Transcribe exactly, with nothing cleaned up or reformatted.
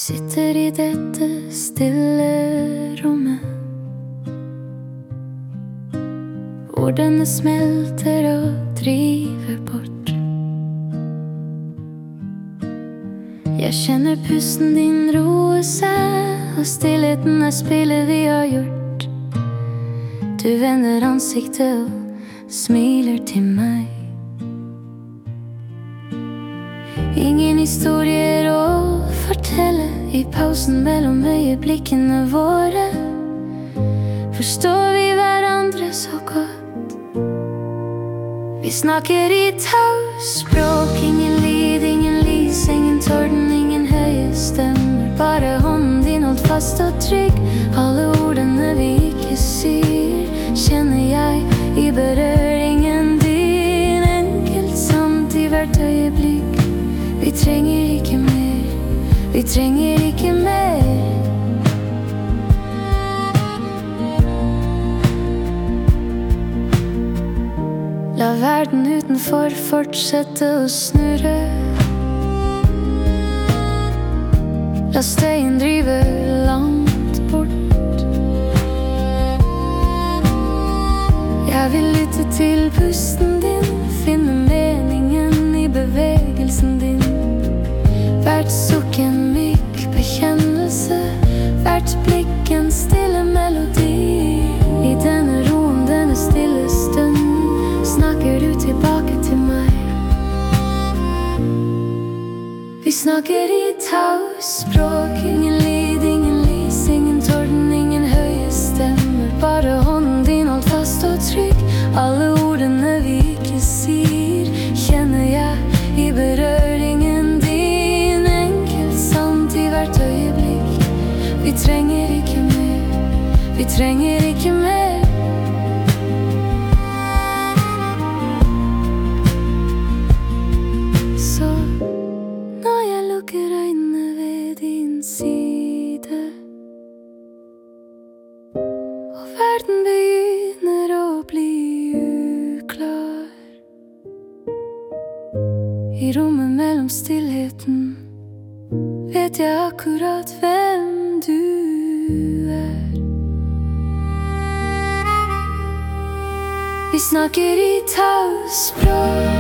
Sitter i dette stille rommet, ordene smelter og driver bort. Jeg kjenner pusten din roe seg, og stillheten er spillet vi har gjort. Du vender ansiktet og smiler til meg. Ingen historier å fortelle i pausen mellom øyeblikkene våre. Forstår vi hverandre så godt? Vi snakker i taus språk, ingen lyd, ingen lys, ingen torden, ingen høye stemmer. Bare hånden din holdt fast og trygg. Alle ordene vi ikke sier, kjenner jeg i berøringen din. Enkelt samt i hvert øyeblikk. Vi trenger ikke mer, vi trenger ikke mer. La verden utenfor fortsette å snurre. La støyen drive langt bort. Jeg vil lytte til pusten din, finne meningen i bevegelsen din. Hvert sukk en myk bekjennelse, hvert blikk en stille melodi. I denne roen, denne stille stunden, snakker du tilbake til meg. Vi snakker i taus språk, ingen lyd, ingen lys, ingen torden, ingen høye stemmer. Bare hånden din holdt fast og trygg. Alle ordene vi ikke sier, kjenner jeg i berøringen din. Enkelt sant i hvert øyeblikk. Vi trenger ikke mer, vi trenger ikke mer. Så når jeg lukker øynene ved din side, og verden begynner å bli uklar, i rommet mellom stillheten vet jeg akkurat hvem du er. Vi snakker i taus språk,